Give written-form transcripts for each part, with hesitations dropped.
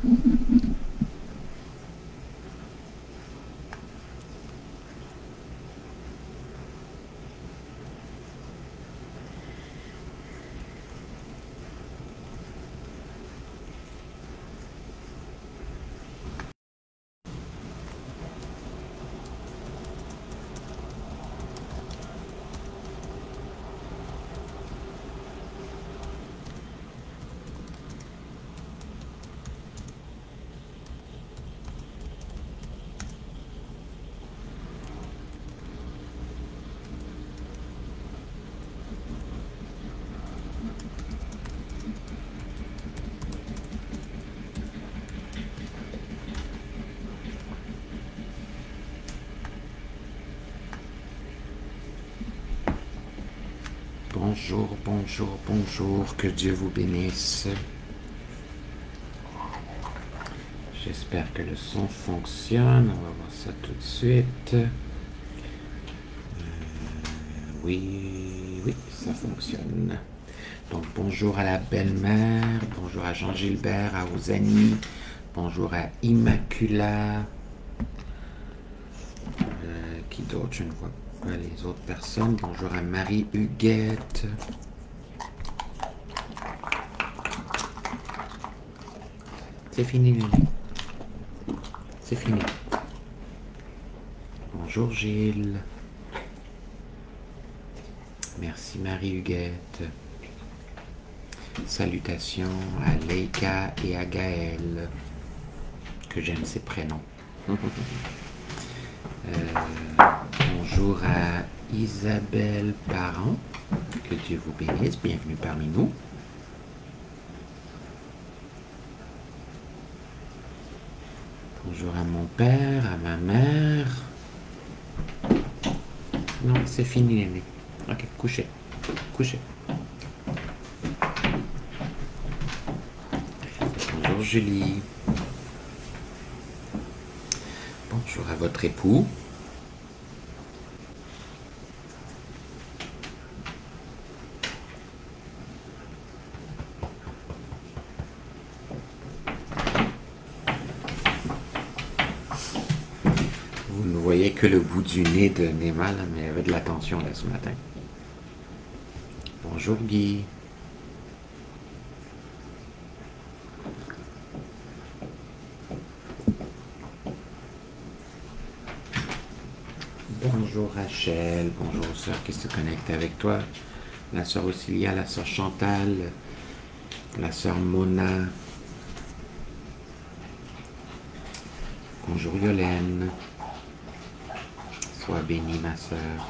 Bonjour, bonjour, bonjour, que Dieu vous bénisse. J'espère que le son fonctionne, on va voir ça tout de suite. Oui, ça fonctionne. Donc bonjour à la belle-mère, bonjour à Jean-Gilbert, à Osanie, bonjour à Immacula. Qui d'autre? Je ne vois pas les autres personnes. Bonjour à Marie-Huguette. C'est fini, Lily. C'est fini. Bonjour Gilles. Merci Marie-Huguette. Salutations à Leika et à Gaël, que j'aime ces prénoms. Bonjour à Isabelle Parent, que Dieu vous bénisse, bienvenue parmi nous. Bonjour à mon père, à ma mère. Non, c'est fini, Néné. Ok, couchez. Couchez. Bonjour Julie. Bonjour à votre époux. Vous ne voyez que le bout du nez de Néma, là, mais elle avait de l'attention là ce matin. Bonjour Guy. Bonjour Rachel, bonjour aux sœurs qui se connectent avec toi. La sœur Ocilia, la sœur Chantal, la sœur Mona. Bonjour Yolène. Sois bénie ma sœur.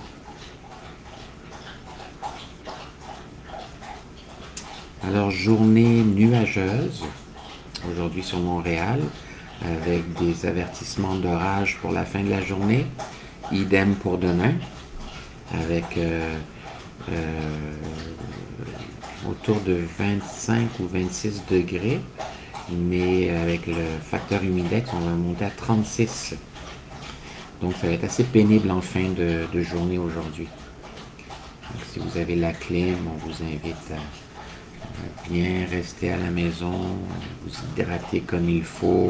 Alors journée nuageuse aujourd'hui sur Montréal avec des avertissements d'orage pour la fin de la journée. Idem pour demain avec autour de 25 ou 26 degrés, mais avec le facteur humidex, on va monter à 36. Donc ça va être assez pénible en fin de journée aujourd'hui. Donc, si vous avez la clim, on vous invite à bien rester à la maison, vous hydrater comme il faut.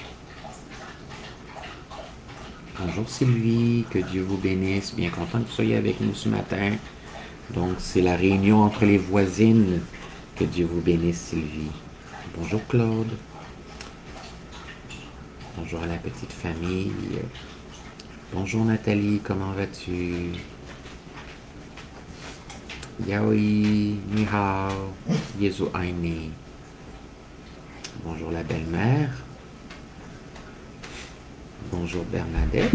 Bonjour Sylvie, que Dieu vous bénisse, bien content que vous soyez avec nous ce matin. Donc c'est la réunion entre les voisines, que Dieu vous bénisse Sylvie. Bonjour Claude. Bonjour à la petite famille. Bonjour Nathalie, comment vas-tu? Yaoi, ni hao, Yezu aini. Bonjour la belle-mère. Bonjour Bernadette.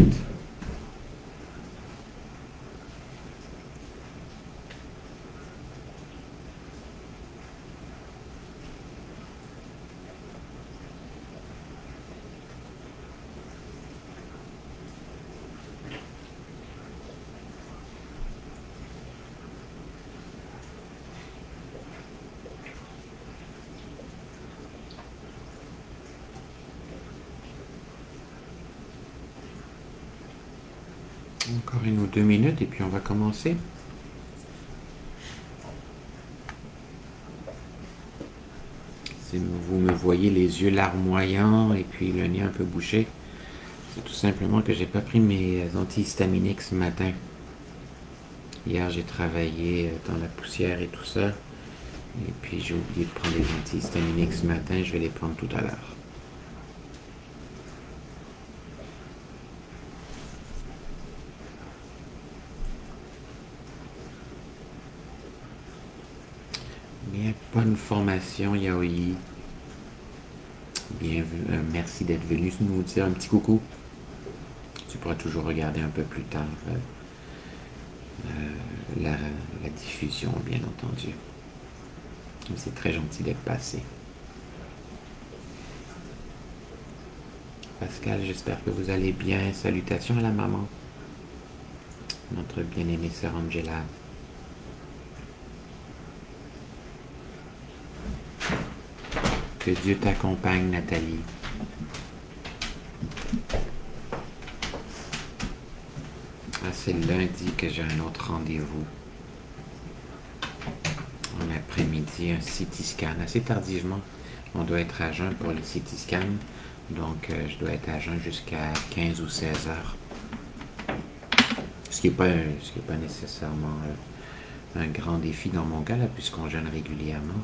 Encore 1 ou 2 minutes et puis on va commencer. Si vous me voyez les yeux larmoyants et puis le nez un peu bouché, c'est tout simplement que j'ai pas pris mes antihistaminiques ce matin. Hier, j'ai travaillé dans la poussière et tout ça. Et puis, j'ai oublié de prendre les antihistaminiques ce matin. Je vais les prendre tout à l'heure. Bien, bonne formation, Yaoi. Bienvenue, merci d'être venu nous dire un petit coucou. Tu pourras toujours regarder un peu plus tard la diffusion, bien entendu. C'est très gentil d'être passé. Pascal, j'espère que vous allez bien. Salutations à la maman. Notre bien-aimée sœur Angela. Que Dieu t'accompagne, Nathalie. Ah, c'est lundi que j'ai un autre rendez-vous. En après-midi, un CT scan. Assez tardivement, on doit être à jeun pour les CT scans. Donc, je dois être à jeun jusqu'à 15 ou 16 heures. Ce qui n'est pas nécessairement un grand défi dans mon cas, là, puisqu'on jeûne régulièrement.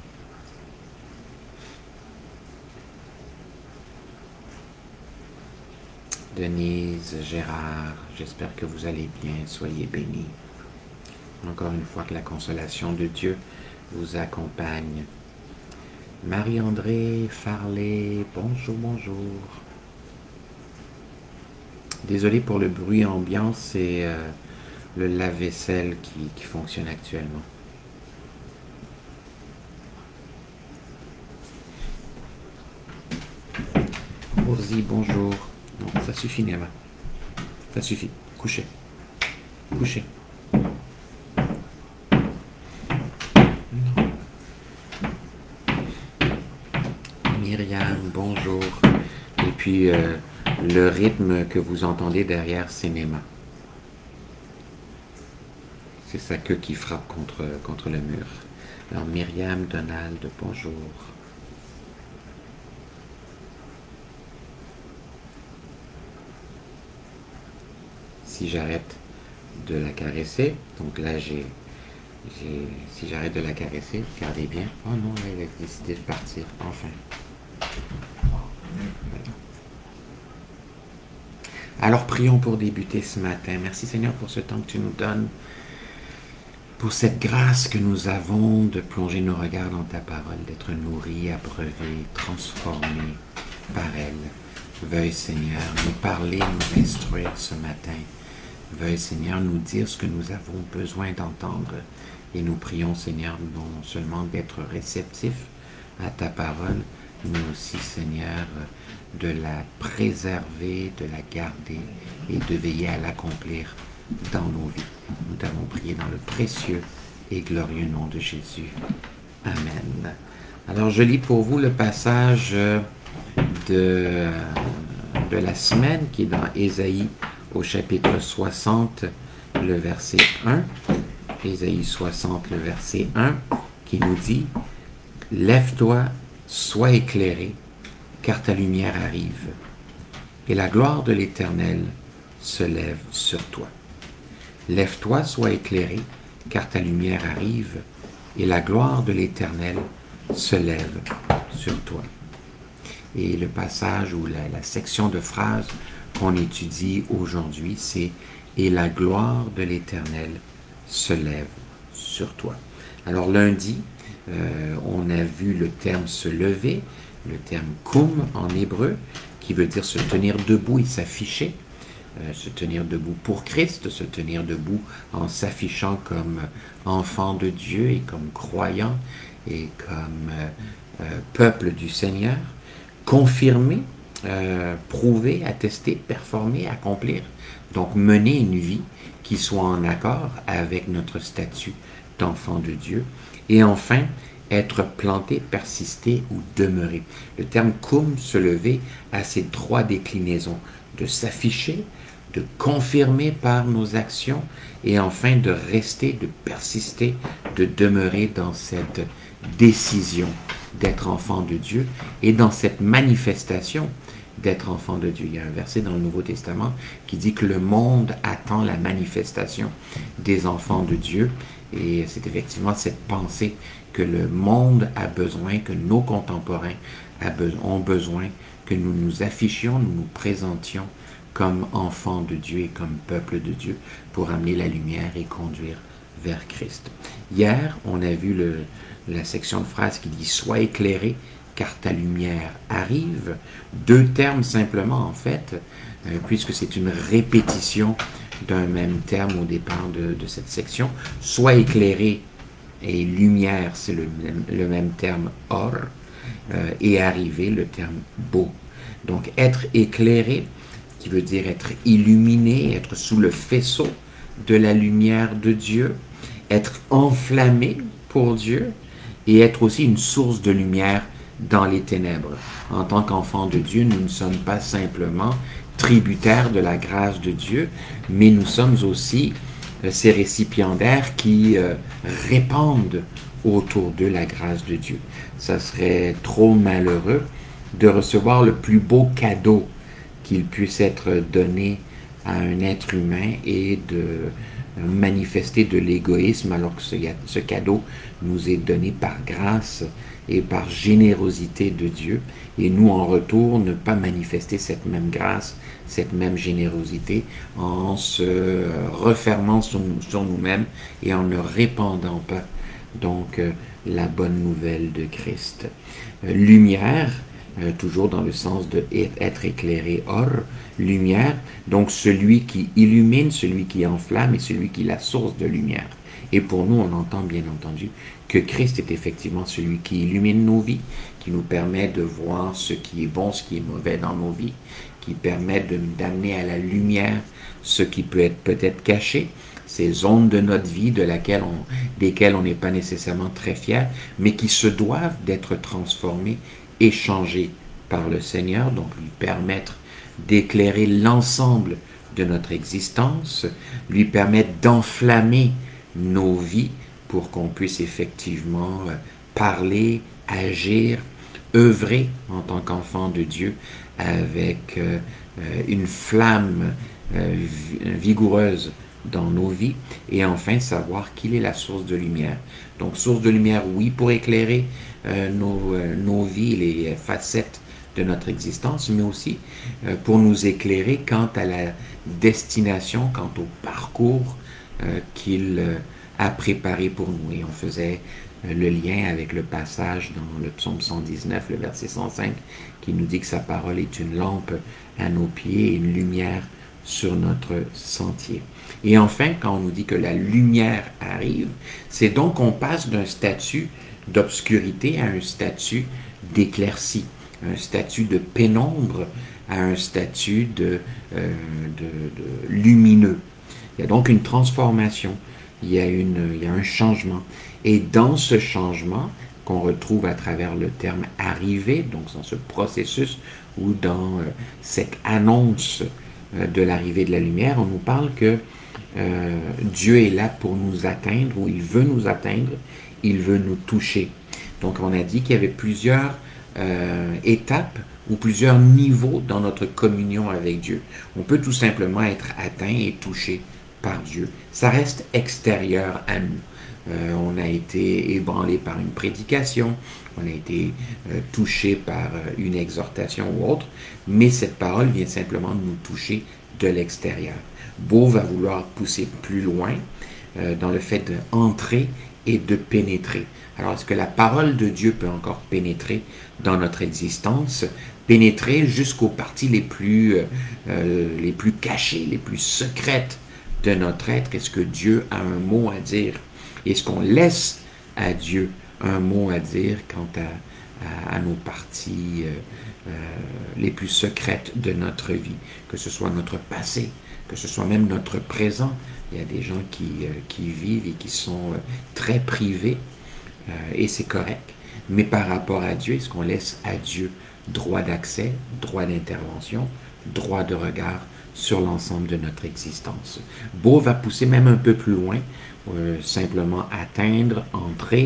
Denise, Gérard, j'espère que vous allez bien, soyez bénis. Encore une fois que la consolation de Dieu vous accompagne. Marie-André, Farley, bonjour, bonjour. Désolé pour le bruit ambiant, c'est le lave-vaisselle qui fonctionne actuellement. Rosie, bonjour. Non, ça suffit, Néma. Ça suffit. Couchez. Couchez. Myriam, bonjour. Et puis, le rythme que vous entendez derrière, c'est Néma. C'est sa queue qui frappe contre le mur. Alors, Myriam, Donald, bonjour. Si j'arrête de la caresser, donc là si j'arrête de la caresser, regardez bien, oh non, elle a décidé de partir, enfin. Alors prions pour débuter ce matin. Merci Seigneur pour ce temps que tu nous donnes, pour cette grâce que nous avons de plonger nos regards dans ta parole, d'être nourris, abreuvés, transformés par elle. Veuille Seigneur nous parler, nous instruire ce matin. Veuille, Seigneur, nous dire ce que nous avons besoin d'entendre. Et nous prions, Seigneur, non seulement d'être réceptifs à ta parole, mais aussi, Seigneur, de la préserver, de la garder et de veiller à l'accomplir dans nos vies. Nous t'avons prié dans le précieux et glorieux nom de Jésus. Amen. Alors, je lis pour vous le passage de la semaine qui est dans Ésaïe au chapitre 60, le verset 1, Ésaïe 60, le verset 1, qui nous dit « Lève-toi, sois éclairé, car ta lumière arrive, et la gloire de l'Éternel se lève sur toi. Lève-toi, sois éclairé, car ta lumière arrive, et la gloire de l'Éternel se lève sur toi. » Et le passage ou la section de phrases qu'on étudie aujourd'hui, c'est « Et la gloire de l'Éternel se lève sur toi ». Alors lundi, on a vu le terme « se lever », le terme « koum » en hébreu, qui veut dire se tenir debout et s'afficher, se tenir debout pour Christ, se tenir debout en s'affichant comme enfant de Dieu et comme croyant et comme peuple du Seigneur, confirmer, prouver, attester, performer, accomplir, donc mener une vie qui soit en accord avec notre statut d'enfant de Dieu, et enfin être planté, persister ou demeurer. Le terme koum, se lever, a ces trois déclinaisons, de s'afficher, de confirmer par nos actions, et enfin de rester, de persister, de demeurer dans cette décision d'être enfant de Dieu et dans cette manifestation d'être enfant de Dieu. Il y a un verset dans le Nouveau Testament qui dit que le monde attend la manifestation des enfants de Dieu et c'est effectivement cette pensée que le monde a besoin, que nos contemporains ont besoin, que nous nous affichions, nous nous présentions comme enfants de Dieu et comme peuple de Dieu pour amener la lumière et conduire vers Christ. Hier, on a vu la section de phrase qui dit « Sois éclairé, car ta lumière arrive ». Deux termes simplement, en fait, puisque c'est une répétition d'un même terme au départ de cette section. « Sois éclairé » et « lumière », c'est le même terme « or », et « arriver », le terme « beau ». Donc, être éclairé, qui veut dire être illuminé, être sous le faisceau de la lumière de Dieu, être enflammé pour Dieu et être aussi une source de lumière dans les ténèbres. En tant qu'enfants de Dieu, nous ne sommes pas simplement tributaires de la grâce de Dieu, mais nous sommes aussi ces récipiendaires qui répandent autour d'eux la grâce de Dieu. Ça serait trop malheureux de recevoir le plus beau cadeau qu'il puisse être donné à un être humain et de manifester de l'égoïsme alors que ce cadeau nous est donné par grâce et par générosité de Dieu et nous en retour ne pas manifester cette même grâce, cette même générosité en se refermant sur nous-mêmes et en ne répandant pas donc la bonne nouvelle de Christ. Lumière, toujours dans le sens de être éclairé, or, lumière, donc celui qui illumine, celui qui enflamme et celui qui est la source de lumière. Et pour nous, on entend bien entendu que Christ est effectivement celui qui illumine nos vies, qui nous permet de voir ce qui est bon, ce qui est mauvais dans nos vies, qui permet d'amener à la lumière ce qui peut être peut-être caché, ces zones de notre vie desquelles on n'est pas nécessairement très fier, mais qui se doivent d'être transformées et changées par le Seigneur, donc lui permettre d'éclairer l'ensemble de notre existence, lui permettre d'enflammer nos vies pour qu'on puisse effectivement parler, agir, œuvrer en tant qu'enfant de Dieu avec une flamme vigoureuse dans nos vies et enfin savoir qu'il est la source de lumière. Donc source de lumière, oui, pour éclairer nos vies, les facettes de notre existence, mais aussi pour nous éclairer quant à la destination, quant au parcours qu'il a préparé pour nous. Et on faisait le lien avec le passage dans le psaume 119, le verset 105, qui nous dit que sa parole est une lampe à nos pieds et une lumière sur notre sentier. Et enfin, quand on nous dit que la lumière arrive, c'est donc qu'on passe d'un statut d'obscurité à un statut d'éclaircie, un statut de pénombre à un statut de lumineux. Il y a donc une transformation, il y a un changement. Et dans ce changement, qu'on retrouve à travers le terme « arriver », donc dans ce processus ou dans cette annonce de l'arrivée de la lumière, on nous parle que Dieu est là pour nous atteindre, ou il veut nous atteindre, il veut nous toucher. Donc on a dit qu'il y avait plusieurs étapes ou plusieurs niveaux dans notre communion avec Dieu. On peut tout simplement être atteint et touché par Dieu. Ça reste extérieur à nous. On a été ébranlé par une prédication, on a été touché par une exhortation ou autre, mais cette parole vient simplement nous toucher de l'extérieur. Beau va vouloir pousser plus loin dans le fait d'entrer et de pénétrer. Alors, est-ce que la parole de Dieu peut encore pénétrer dans notre existence, pénétrer jusqu'aux parties les plus cachées, les plus secrètes de notre être? Est-ce que Dieu a un mot à dire? Est-ce qu'on laisse à Dieu un mot à dire quant à nos parties les plus secrètes de notre vie, que ce soit notre passé, que ce soit même notre présent? Il y a des gens qui vivent et qui sont très privés, et c'est correct. Mais par rapport à Dieu, est-ce qu'on laisse à Dieu droit d'accès, droit d'intervention, droit de regard sur l'ensemble de notre existence? Beau va pousser même un peu plus loin, simplement atteindre, entrer,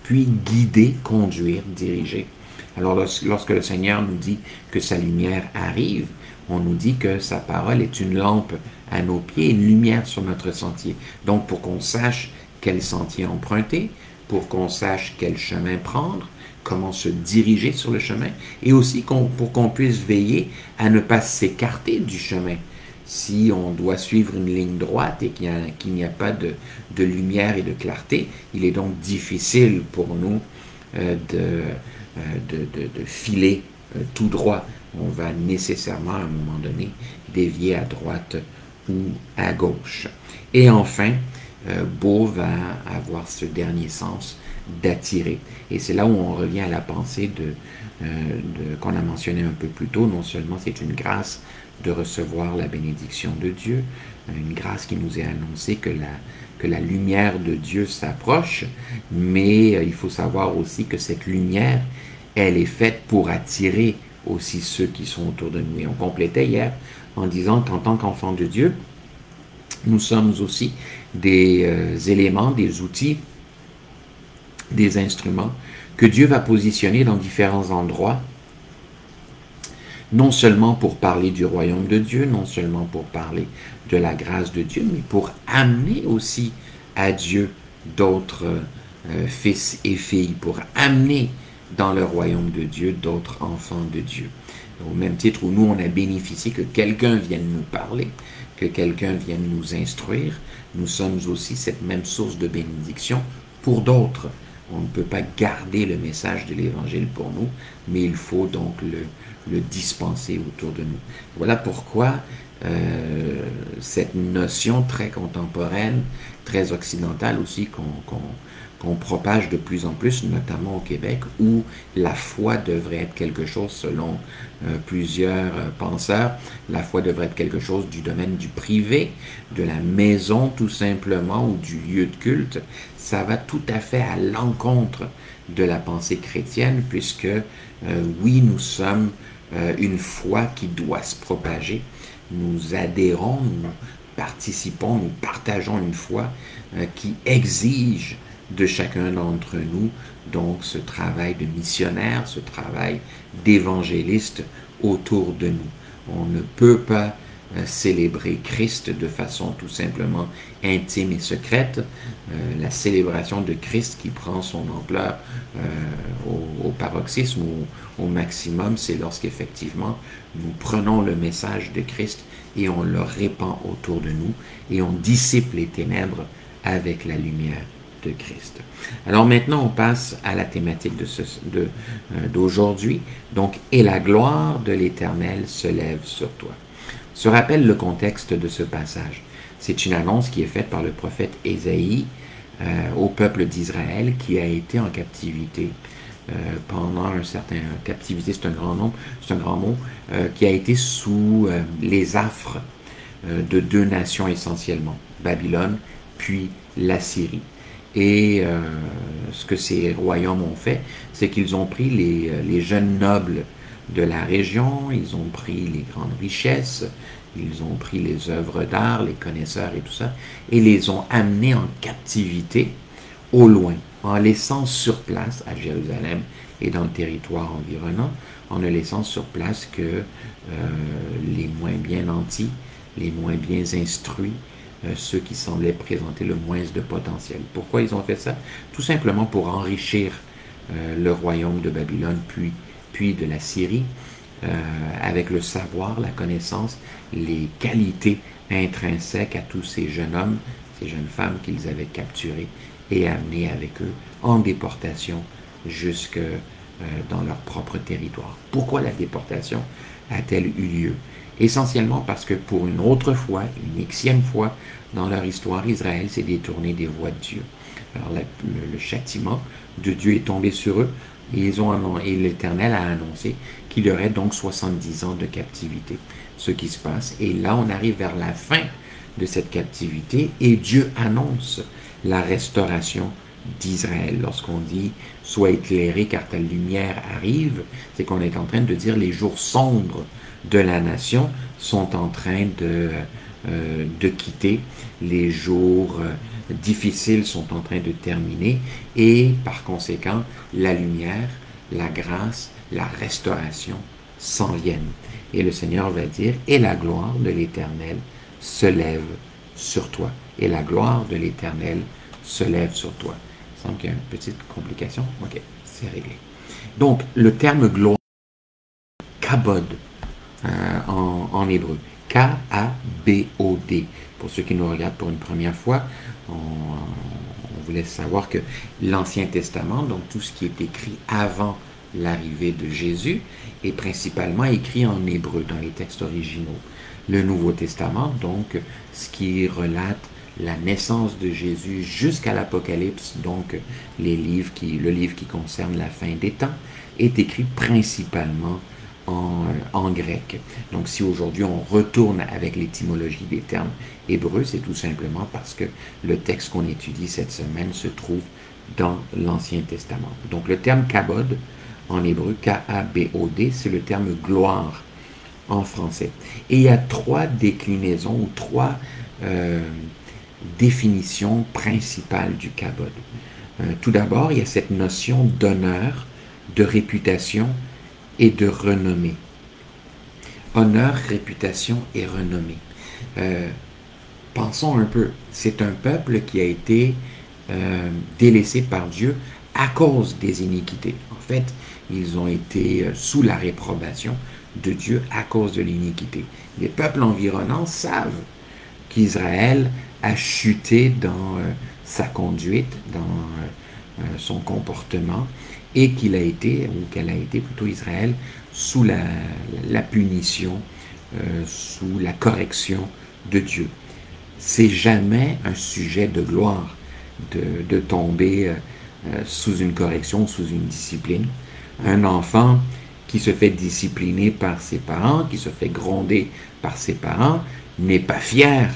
puis guider, conduire, diriger. Alors lorsque le Seigneur nous dit que sa lumière arrive, on nous dit que sa parole est une lampe à nos pieds, une lumière sur notre sentier. Donc pour qu'on sache quel sentier emprunter, pour qu'on sache quel chemin prendre, comment se diriger sur le chemin, et aussi pour qu'on puisse veiller à ne pas s'écarter du chemin. Si on doit suivre une ligne droite et qu'il n'y a pas de lumière et de clarté, il est donc difficile pour nous de filer tout droit. On va nécessairement à un moment donné dévier à droite ou à gauche. Et enfin, beau va avoir ce dernier sens d'attirer. Et c'est là où on revient à la pensée qu'on a mentionné un peu plus tôt. Non seulement c'est une grâce de recevoir la bénédiction de Dieu, une grâce qui nous est annoncée que la lumière de Dieu s'approche, mais il faut savoir aussi que cette lumière, elle est faite pour attirer aussi ceux qui sont autour de nous. Et on complétait hier en disant qu'en tant qu'enfants de Dieu, nous sommes aussi des éléments, des outils, des instruments que Dieu va positionner dans différents endroits, non seulement pour parler du royaume de Dieu, non seulement pour parler de la grâce de Dieu, mais pour amener aussi à Dieu d'autres fils et filles, pour amener dans le royaume de Dieu d'autres enfants de Dieu. Au même titre où nous, on a bénéficié que quelqu'un vienne nous parler, que quelqu'un vienne nous instruire, nous sommes aussi cette même source de bénédiction pour d'autres. On ne peut pas garder le message de l'Évangile pour nous, mais il faut donc le dispenser autour de nous. Voilà pourquoi cette notion très contemporaine, très occidentale aussi, qu'on propage de plus en plus, notamment au Québec, où la foi devrait être quelque chose, selon plusieurs penseurs, la foi devrait être quelque chose du domaine du privé, de la maison tout simplement, ou du lieu de culte. Ça va tout à fait à l'encontre de la pensée chrétienne, puisque oui, nous sommes une foi qui doit se propager. Nous adhérons, nous participons, nous partageons une foi qui exige de chacun d'entre nous donc ce travail de missionnaire, ce travail d'évangéliste autour de nous. On ne peut pas célébrer Christ de façon tout simplement intime et secrète. La célébration de Christ qui prend son ampleur au paroxysme ou au maximum, c'est lorsqu'effectivement nous prenons le message de Christ et on le répand autour de nous et on dissipe les ténèbres avec la lumière de Christ. Alors maintenant, on passe à la thématique d'aujourd'hui. Donc, « Et la gloire de l'Éternel se lève sur toi ». Se rappelle le contexte de ce passage. C'est une annonce qui est faite par le prophète Ésaïe au peuple d'Israël qui a été en captivité pendant un certain... Captivité, c'est un grand mot, qui a été sous les affres de deux nations essentiellement, Babylone puis la Syrie. Et ce que ces royaumes ont fait, c'est qu'ils ont pris les jeunes nobles de la région, ils ont pris les grandes richesses, ils ont pris les œuvres d'art, les connaisseurs et tout ça, et les ont amenés en captivité au loin, en laissant sur place, à Jérusalem et dans le territoire environnant, en ne laissant sur place que les moins bien nantis, les moins bien instruits, ceux qui semblaient présenter le moins de potentiel. Pourquoi ils ont fait ça? Tout simplement pour enrichir le royaume de Babylone, puis de la Syrie, avec le savoir, la connaissance, les qualités intrinsèques à tous ces jeunes hommes, ces jeunes femmes qu'ils avaient capturés et amenés avec eux en déportation jusque dans leur propre territoire. Pourquoi la déportation a-t-elle eu lieu? Essentiellement parce que pour une autre fois, une xième fois dans leur histoire, Israël s'est détourné des voies de Dieu. Alors le châtiment de Dieu est tombé sur eux et l'Éternel a annoncé qu'il y aurait donc 70 ans de captivité. Ce qui se passe, et là on arrive vers la fin de cette captivité et Dieu annonce la restauration d'Israël. Lorsqu'on dit « Sois éclairé car ta lumière arrive », c'est qu'on est en train de dire les jours sombres de la nation sont en train de quitter. Les jours difficiles sont en train de terminer et par conséquent, la lumière, la grâce, la restauration s'en viennent. Et le Seigneur va dire, et la gloire de l'Éternel se lève sur toi. Et la gloire de l'Éternel se lève sur toi. Il semble qu'il y a une petite complication. Ok, c'est réglé. Donc, le terme gloire, kabod, en hébreu. K-A-B-O-D. Pour ceux qui nous regardent pour une première fois, on vous laisse savoir que l'Ancien Testament, donc tout ce qui est écrit avant l'arrivée de Jésus, est principalement écrit en hébreu dans les textes originaux. Le Nouveau Testament, donc ce qui relate la naissance de Jésus jusqu'à l'Apocalypse, donc le livre qui concerne la fin des temps, est écrit principalement en grec. Donc si aujourd'hui on retourne avec l'étymologie des termes hébreux, c'est tout simplement parce que le texte qu'on étudie cette semaine se trouve dans l'Ancien Testament. Donc le terme kabod en hébreu, K-A-B-O-D, c'est le terme gloire en français. Et il y a trois déclinaisons ou trois définitions principales du kabod. Tout d'abord, il y a cette notion d'honneur, de réputation et de renommée. Honneur, réputation et renommée. Pensons un peu, c'est un peuple qui a été délaissé par Dieu à cause des iniquités. En fait, ils ont été sous la réprobation de Dieu à cause de l'iniquité. Les peuples environnants savent qu'Israël a chuté dans sa conduite, dans son comportement, et qu'il a été, ou qu'elle a été plutôt Israël, sous la punition, sous la correction de Dieu. C'est jamais un sujet de gloire de tomber sous une correction, sous une discipline. Un enfant qui se fait discipliner par ses parents, qui se fait gronder par ses parents, n'est pas fier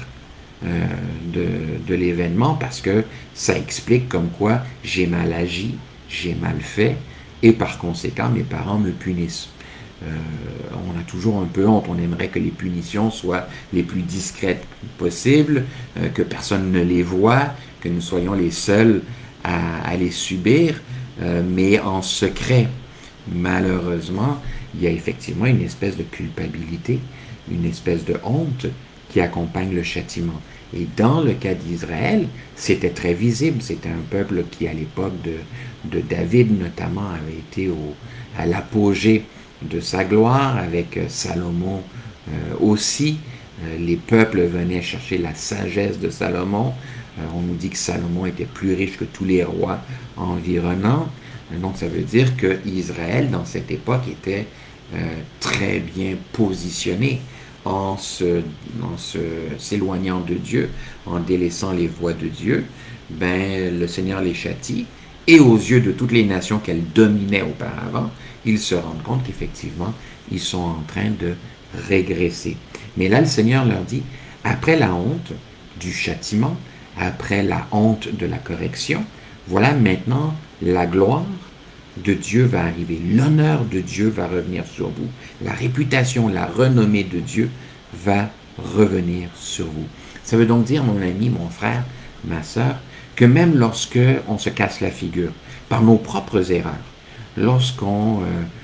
de l'événement parce que ça explique comme quoi j'ai mal agi, j'ai mal fait et par conséquent mes parents me punissent. On a toujours un peu honte, on aimerait que les punitions soient les plus discrètes possibles, que personne ne les voie, que nous soyons les seuls à les subir, mais en secret. Malheureusement, il y a effectivement une espèce de culpabilité, une espèce de honte qui accompagne le châtiment. Et dans le cas d'Israël, c'était très visible. C'était un peuple qui, à l'époque de David notamment, avait été à l'apogée de sa gloire, avec Salomon aussi. Les peuples venaient chercher la sagesse de Salomon. On nous dit que Salomon était plus riche que tous les rois environnants. Donc ça veut dire que Israël, dans cette époque, était très bien positionné en s'éloignant de Dieu, en délaissant les voies de Dieu. Le Seigneur les châtie, et aux yeux de toutes les nations qu'elle dominait auparavant, ils se rendent compte qu'effectivement, ils sont en train de régresser. Mais là, le Seigneur leur dit, après la honte du châtiment, après la honte de la correction, voilà maintenant la gloire de Dieu va arriver. L'honneur de Dieu va revenir sur vous. La réputation, la renommée de Dieu va revenir sur vous. Ça veut donc dire, mon ami, mon frère, ma sœur, que même lorsque on se casse la figure par nos propres erreurs, lorsqu'on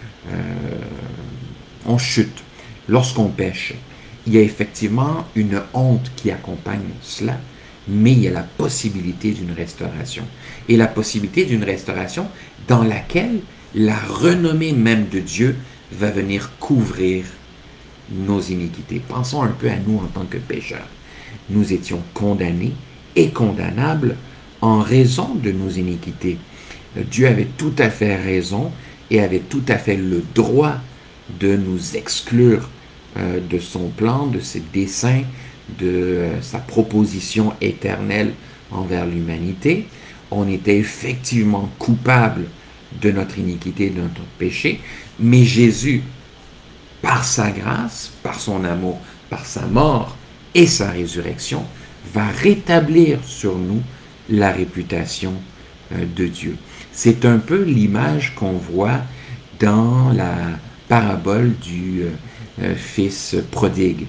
on chute, lorsqu'on pêche, il y a effectivement une honte qui accompagne cela, mais il y a la possibilité d'une restauration. Et la possibilité d'une restauration dans laquelle la renommée même de Dieu va venir couvrir nos iniquités. Pensons un peu à nous en tant que pécheurs. Nous étions condamnés et condamnables en raison de nos iniquités. Dieu avait tout à fait raison et avait tout à fait le droit de nous exclure de son plan, de ses desseins, de sa proposition éternelle envers l'humanité. On était effectivement coupable de notre iniquité, de notre péché, mais Jésus, par sa grâce, par son amour, par sa mort et sa résurrection, va rétablir sur nous la réputation de Dieu. C'est un peu l'image qu'on voit dans la parabole du fils prodigue.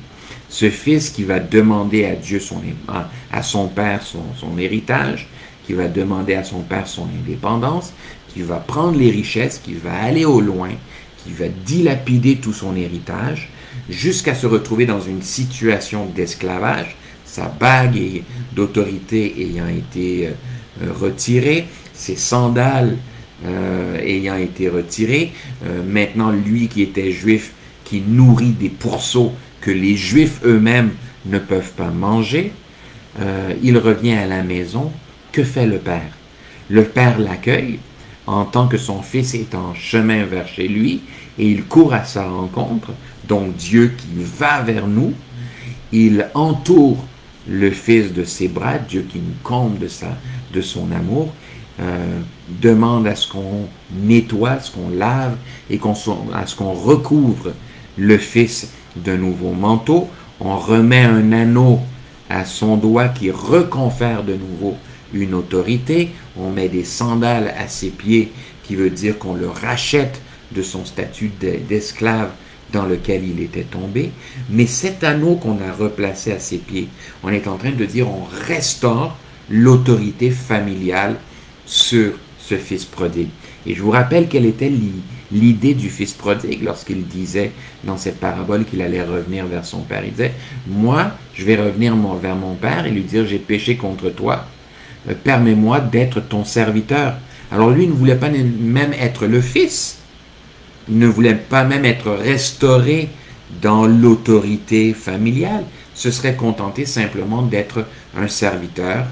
Ce fils qui va demander à Dieu à son père son héritage, qui va demander à son père son indépendance, qui va prendre les richesses, qui va aller au loin, qui va dilapider tout son héritage, jusqu'à se retrouver dans une situation d'esclavage, sa bague d'autorité ayant été retirée, ses sandales ayant été retirées. Maintenant, lui qui était juif, qui nourrit des pourceaux que les Juifs eux-mêmes ne peuvent pas manger, il revient à la maison. Que fait le père? Le père l'accueille en tant que son fils est en chemin vers chez lui et il court à sa rencontre. Donc Dieu qui va vers nous, il entoure le fils de ses bras, Dieu qui nous comble de son amour, demande à ce qu'on nettoie, à ce qu'on lave et à ce qu'on recouvre le fils d'un nouveau manteau. On remet un anneau à son doigt qui reconfère de nouveau une autorité. On met des sandales à ses pieds qui veut dire qu'on le rachète de son statut d'esclave dans lequel il était tombé. Mais cet anneau qu'on a replacé à ses pieds, on est en train de dire on restaure l'autorité familiale sur ce fils prodigue. Et je vous rappelle quelle était l'idée du fils prodigue lorsqu'il disait dans cette parabole qu'il allait revenir vers son père. Il disait, moi, je vais revenir vers mon père et lui dire, j'ai péché contre toi, permets-moi d'être ton serviteur. Alors lui, il ne voulait pas même être le fils, il ne voulait pas même être restauré dans l'autorité familiale, se serait contenté simplement d'être un serviteur,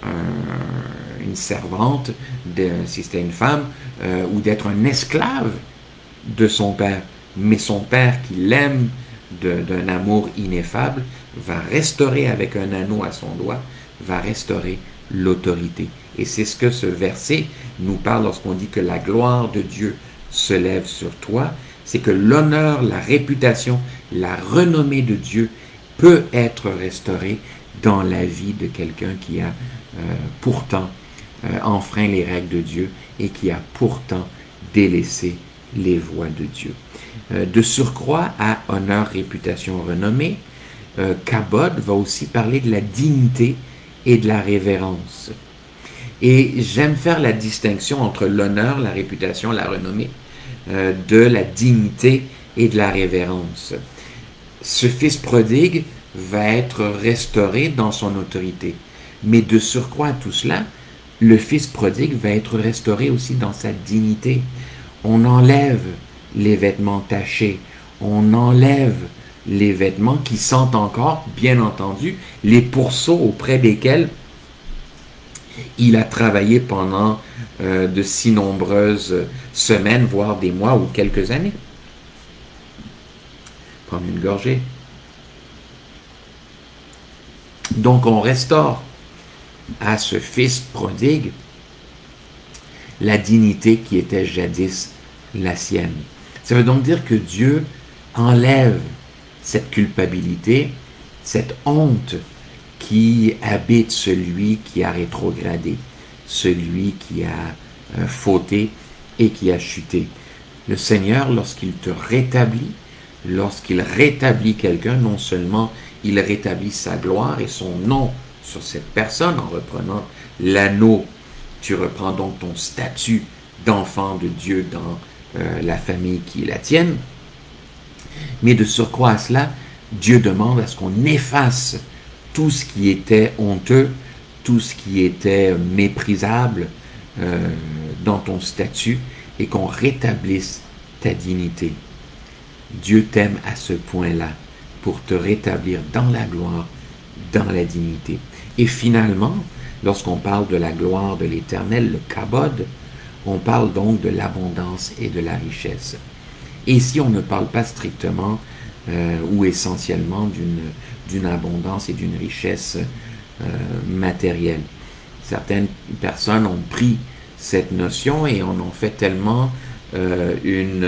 une servante, si c'était une femme, ou d'être un esclave de son père. Mais son père, qui l'aime d'un amour ineffable, va restaurer avec un anneau à son doigt, va restaurer l'autorité. Et c'est ce que ce verset nous parle lorsqu'on dit que la gloire de Dieu se lève sur toi. C'est que l'honneur, la réputation, la renommée de Dieu peut être restaurée dans la vie de quelqu'un qui a pourtant enfreint les règles de Dieu et qui a pourtant délaissé les voies de Dieu. De surcroît à honneur, réputation, renommée, Kabod va aussi parler de la dignité et de la révérence. Et j'aime faire la distinction entre l'honneur, la réputation, la renommée, de la dignité et de la révérence. Ce fils prodigue va être restauré dans son autorité. Mais de surcroît à tout cela, le fils prodigue va être restauré aussi dans sa dignité. On enlève les vêtements tachés, on enlève les vêtements qui sentent encore, bien entendu, les pourceaux auprès desquels il a travaillé pendant de si nombreuses semaines, voire des mois ou quelques années. Prendre une gorgée. Donc on restaure à ce fils prodigue la dignité qui était jadis la sienne. Ça veut donc dire que Dieu enlève cette culpabilité, cette honte qui habite celui qui a rétrogradé, celui qui a fauté et qui a chuté. Le Seigneur, lorsqu'il te rétablit, lorsqu'il rétablit quelqu'un, non seulement il rétablit sa gloire et son nom sur cette personne en reprenant l'anneau, tu reprends donc ton statut d'enfant de Dieu dans la famille qui est la tienne, mais de surcroît à cela, Dieu demande à ce qu'on efface tout ce qui était honteux, tout ce qui était méprisable dans ton statut et qu'on rétablisse ta dignité. Dieu t'aime à ce point-là pour te rétablir dans la gloire, dans la dignité. Et finalement, lorsqu'on parle de la gloire de l'Éternel, le kabod, on parle donc de l'abondance et de la richesse. Et ici, on ne parle pas strictement ou essentiellement d'une abondance et d'une richesse matérielle. Certaines personnes ont pris cette notion et en ont fait tellement une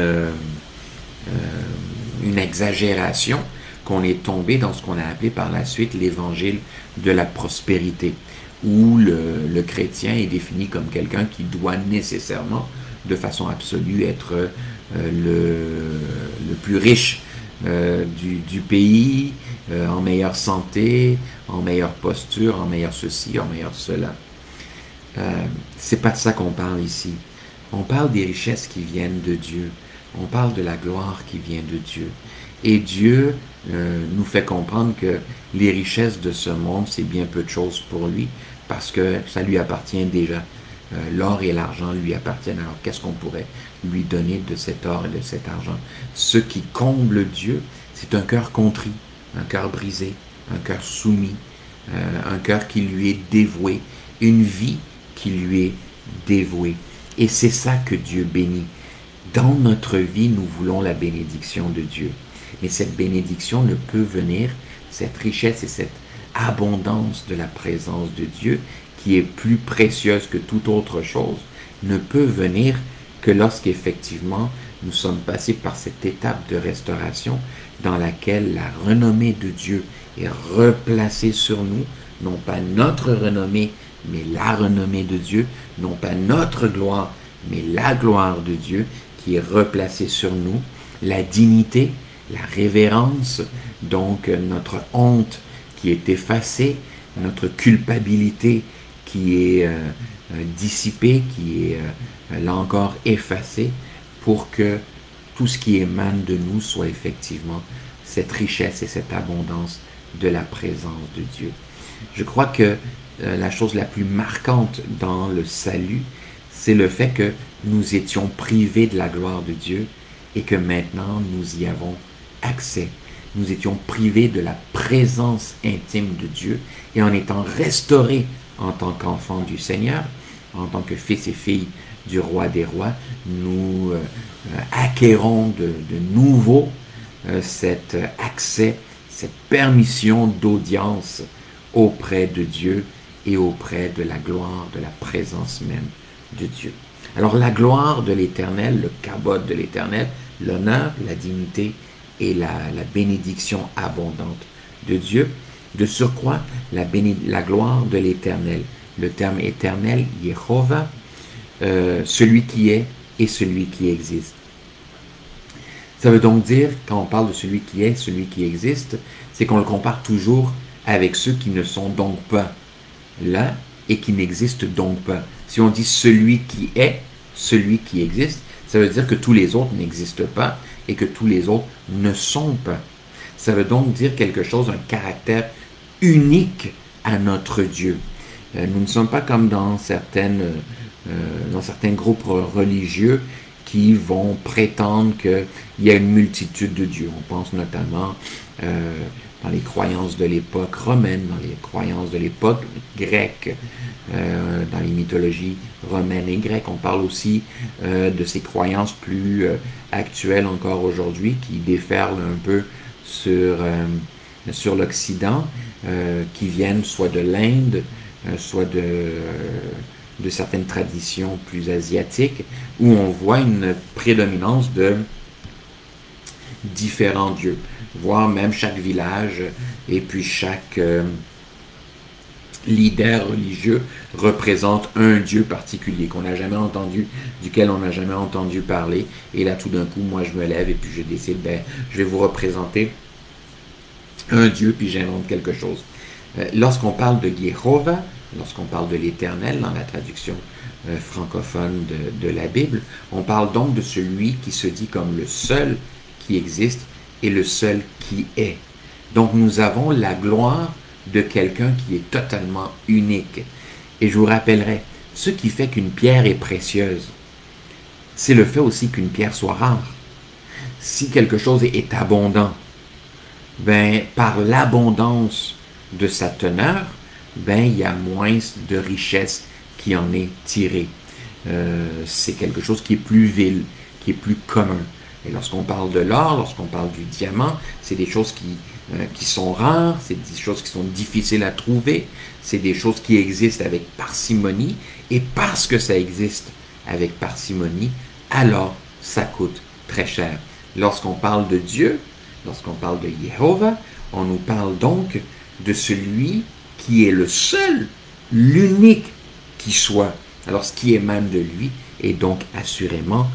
exagération qu'on est tombé dans ce qu'on a appelé par la suite l'évangile de la prospérité, où le chrétien est défini comme quelqu'un qui doit nécessairement, de façon absolue, être le plus riche du pays, en meilleure santé, en meilleure posture, en meilleur ceci, en meilleur cela. C'est pas de ça qu'on parle ici. On parle des richesses qui viennent de Dieu. On parle de la gloire qui vient de Dieu. Et Dieu nous fait comprendre que les richesses de ce monde, c'est bien peu de choses pour lui, parce que ça lui appartient déjà. L'or et l'argent lui appartiennent. Alors qu'est-ce qu'on pourrait lui donner de cet or et de cet argent? Ce qui comble Dieu, c'est un cœur contrit, un cœur brisé, un cœur soumis, un cœur qui lui est dévoué, une vie qui lui est dévouée. Et c'est ça que Dieu bénit. Dans notre vie, nous voulons la bénédiction de Dieu. Mais cette bénédiction ne peut venir, cette richesse et cette abondance de la présence de Dieu, qui est plus précieuse que toute autre chose, ne peut venir que lorsqu'effectivement nous sommes passés par cette étape de restauration dans laquelle la renommée de Dieu est replacée sur nous, non pas notre renommée, mais la renommée de Dieu, non pas notre gloire, mais la gloire de Dieu qui est replacée sur nous, la dignité, la révérence, donc notre honte qui est effacée, notre culpabilité qui est dissipée, qui est là encore effacée, pour que tout ce qui émane de nous soit effectivement cette richesse et cette abondance de la présence de Dieu. Je crois que la chose la plus marquante dans le salut, c'est le fait que nous étions privés de la gloire de Dieu et que maintenant nous y avons accès. Nous étions privés de la présence intime de Dieu et en étant restaurés en tant qu'enfants du Seigneur, en tant que fils et filles du roi des rois, nous acquérons de nouveau cet accès, cette permission d'audience auprès de Dieu et auprès de la gloire, de la présence même de Dieu. Alors la gloire de l'Éternel, le kabod de l'Éternel, l'honneur, la dignité et la bénédiction abondante de Dieu. De surcroît, la gloire de l'Éternel. Le terme éternel, Yehovah, celui qui est et celui qui existe. Ça veut donc dire, quand on parle de celui qui est, celui qui existe, c'est qu'on le compare toujours avec ceux qui ne sont donc pas là et qui n'existent donc pas. Si on dit celui qui est, celui qui existe, ça veut dire que tous les autres n'existent pas et que tous les autres ne sont pas. Ça veut donc dire quelque chose, un caractère unique à notre Dieu. Nous ne sommes pas comme dans certains groupes religieux qui vont prétendre qu'il y a une multitude de dieux. On pense notamment dans les croyances de l'époque romaine, dans les croyances de l'époque grecque, dans les mythologies romaines et grecques. On parle aussi de ces croyances plus actuelles encore aujourd'hui qui déferlent un peu sur l'Occident, qui viennent soit de l'Inde, soit de certaines traditions plus asiatiques, où on voit une prédominance de différents dieux, voire même chaque village et puis chaque leader religieux représente un dieu particulier qu'on n'a jamais entendu, duquel on n'a jamais entendu parler, et là tout d'un coup moi je me lève et puis je décide, je vais vous représenter un dieu puis j'invente quelque chose. Lorsqu'on parle de Yehovah, lorsqu'on parle de l'Éternel dans la traduction francophone de la Bible, on parle donc de celui qui se dit comme le seul qui existe et le seul qui est. Donc nous avons la gloire de quelqu'un qui est totalement unique. Et je vous rappellerai, ce qui fait qu'une pierre est précieuse, c'est le fait aussi qu'une pierre soit rare. Si quelque chose est abondant, par l'abondance de sa teneur, il y a moins de richesse qui en est tirée. C'est quelque chose qui est plus vil, qui est plus commun. Et lorsqu'on parle de l'or, lorsqu'on parle du diamant, c'est des choses qui sont rares, c'est des choses qui sont difficiles à trouver, c'est des choses qui existent avec parcimonie, et parce que ça existe avec parcimonie, alors ça coûte très cher. Lorsqu'on parle de Dieu, lorsqu'on parle de Yehovah, on nous parle donc de celui qui est le seul, l'unique qui soit. Alors ce qui émane de lui est donc assurément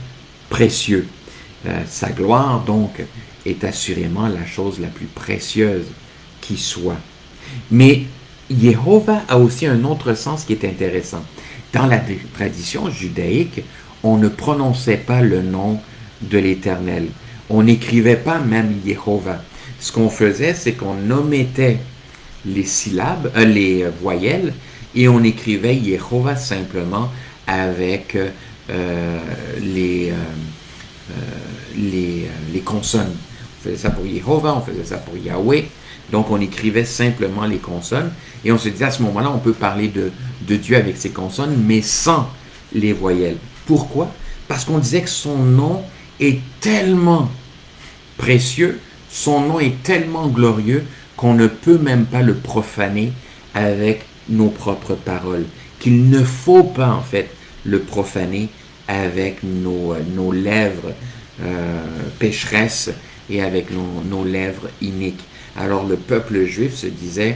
précieux. Sa gloire donc est assurément la chose la plus précieuse qui soit. Mais Jéhovah a aussi un autre sens qui est intéressant. Dans la tradition judaïque, on ne prononçait pas le nom de l'Éternel. On n'écrivait pas même Jéhovah. Ce qu'on faisait, c'est qu'on omettait les syllabes, les voyelles, et on écrivait Jéhovah simplement avec les consonnes. On faisait ça pour Jéhovah, on faisait ça pour Yahweh. Donc on écrivait simplement les consonnes et on se disait à ce moment-là, on peut parler de Dieu avec ses consonnes, mais sans les voyelles. Pourquoi? Parce qu'on disait que son nom est tellement précieux, son nom est tellement glorieux qu'on ne peut même pas le profaner avec nos propres paroles, qu'il ne faut pas en fait le profaner avec nos lèvres pécheresses et avec nos lèvres iniques. Alors le peuple juif se disait,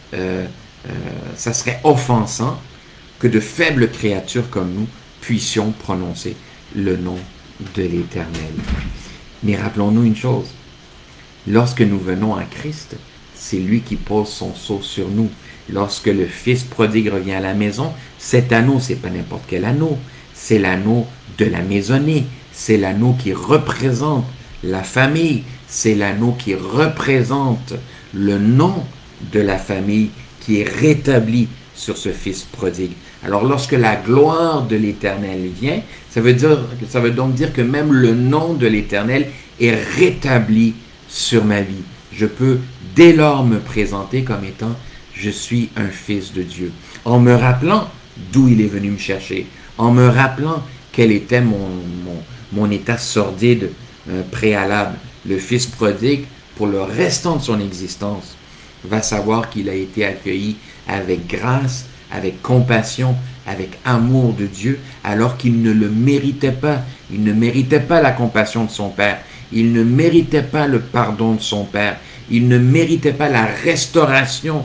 ça serait offensant que de faibles créatures comme nous puissions prononcer le nom de l'Éternel. Mais rappelons-nous une chose, lorsque nous venons à Christ, c'est lui qui pose son sceau sur nous. Lorsque le Fils prodigue revient à la maison, cet anneau, c'est pas n'importe quel anneau, c'est l'anneau de la maisonnée, c'est l'anneau qui représente la famille, c'est l'anneau qui représente le nom de la famille qui est rétabli sur ce Fils prodigue. Alors lorsque la gloire de l'Éternel vient, ça veut donc dire que même le nom de l'Éternel est rétabli sur ma vie. Je peux dès lors me présenter comme étant je suis un fils de Dieu. En me rappelant d'où il est venu me chercher, en me rappelant quel était mon état sordide préalable. Le Fils prodigue, pour le restant de son existence, va savoir qu'il a été accueilli avec grâce, avec compassion, avec amour de Dieu, alors qu'il ne le méritait pas. Il ne méritait pas la compassion de son Père. Il ne méritait pas le pardon de son Père. Il ne méritait pas la restauration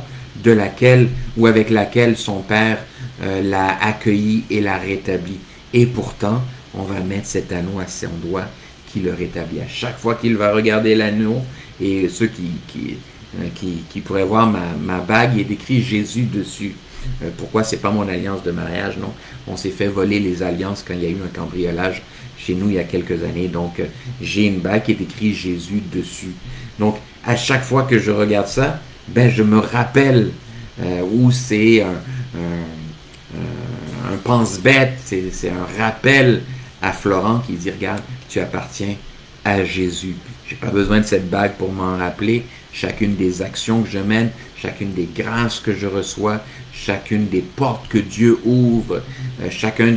avec laquelle son Père l'a accueilli et l'a rétabli. Et pourtant, on va mettre cet anneau à son doigt qui le rétablit. À chaque fois qu'il va regarder l'anneau, et ceux qui pourraient voir ma bague, il est écrit Jésus dessus. Pourquoi c'est pas mon alliance de mariage? Non, on s'est fait voler les alliances quand il y a eu un cambriolage chez nous il y a quelques années. Donc, j'ai une bague qui est écrit Jésus dessus. Donc, à chaque fois que je regarde ça, je me rappelle où c'est un pense-bête, c'est un rappel à Florent qui dit, regarde, tu appartiens à Jésus. Je n'ai pas besoin de cette bague pour m'en rappeler. Chacune des actions que je mène, chacune des grâces que je reçois, chacune des portes que Dieu ouvre, chacune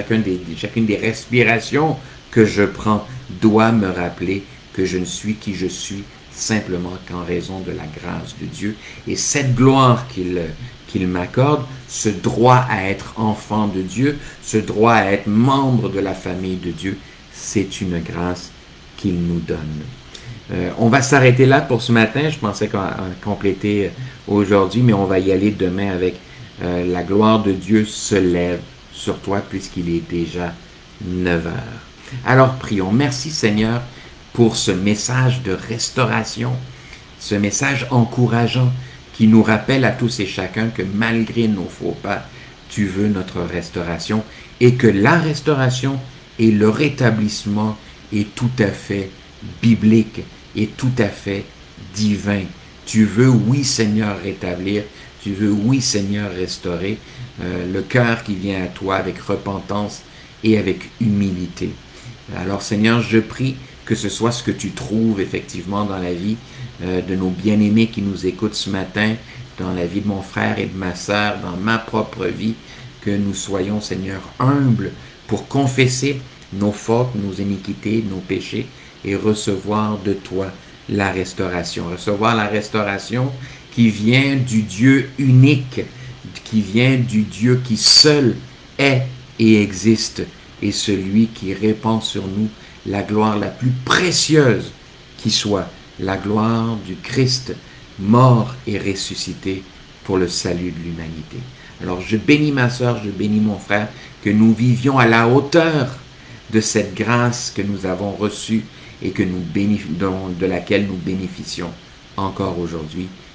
des respirations que je prends doit me rappeler que je ne suis qui je suis simplement qu'en raison de la grâce de Dieu. Et cette gloire qu'il m'accorde, ce droit à être enfant de Dieu, ce droit à être membre de la famille de Dieu, c'est une grâce qu'il nous donne. On va s'arrêter là pour ce matin. Je pensais qu'on compléter aujourd'hui, mais on va y aller demain avec la gloire de Dieu se lève sur toi puisqu'il est déjà 9 heures. Alors prions. Merci Seigneur pour ce message de restauration, ce message encourageant qui nous rappelle à tous et chacun que malgré nos faux pas, tu veux notre restauration et que la restauration et le rétablissement est tout à fait biblique et tout à fait divin. Tu veux, oui Seigneur, rétablir, tu veux, oui Seigneur, restaurer le cœur qui vient à toi avec repentance et avec humilité. Alors Seigneur, je prie que ce soit ce que tu trouves effectivement dans la vie de nos bien-aimés qui nous écoutent ce matin, dans la vie de mon frère et de ma sœur, dans ma propre vie, que nous soyons, Seigneur, humbles pour confesser nos fautes, nos iniquités, nos péchés et recevoir de toi la restauration. Recevoir la restauration qui vient du Dieu unique, qui vient du Dieu qui seul est et existe, et celui qui répand sur nous la gloire la plus précieuse qui soit, la gloire du Christ mort et ressuscité pour le salut de l'humanité. Alors je bénis ma sœur, je bénis mon frère, que nous vivions à la hauteur de cette grâce que nous avons reçue et que de laquelle nous bénéficions encore aujourd'hui.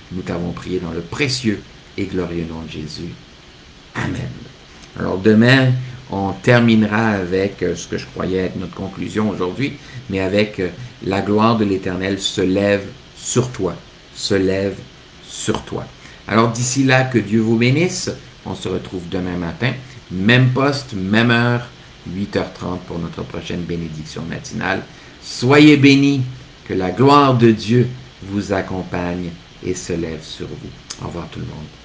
Nous t'avons prié dans le précieux et glorieux nom de Jésus. Amen. Alors demain, on terminera avec ce que je croyais être notre conclusion aujourd'hui, mais avec la gloire de l'Éternel se lève sur toi, se lève sur toi. Alors d'ici là, que Dieu vous bénisse. On se retrouve demain matin, même poste, même heure, 8h30 pour notre prochaine bénédiction matinale. Soyez bénis, que la gloire de Dieu vous accompagne et se lève sur vous. Au revoir tout le monde.